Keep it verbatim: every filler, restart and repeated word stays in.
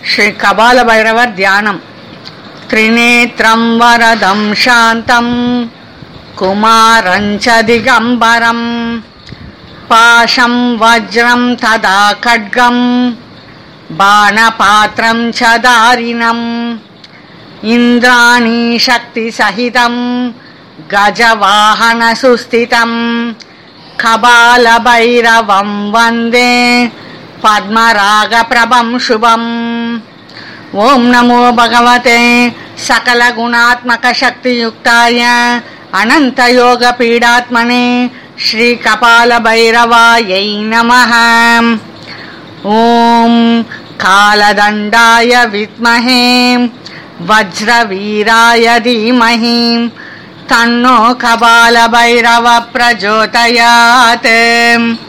श्री कपाल भैरवर ध्यानम। त्रिनेत्रं वरदं शांतं कुमारं च दिगंबरं पाशं वज्रं तदा खड्गं बाणपात्रं च दारिणम् इंद्राणी शक्ति सहितं गजवाहन सुस्थितं कपाल भैरवं वंदे पद्मराग प्रभं शुभम्। ओम नमो भगवते सकल गुणात्मक शक्ति युक्ताय अनंत योग पीडात्मने श्री कपाल भैरवायै नमः। ओम कालदंडाय विद्महे वज्रवीराय धीमहि तन्नो कपाल भैरव प्रचोदयात्।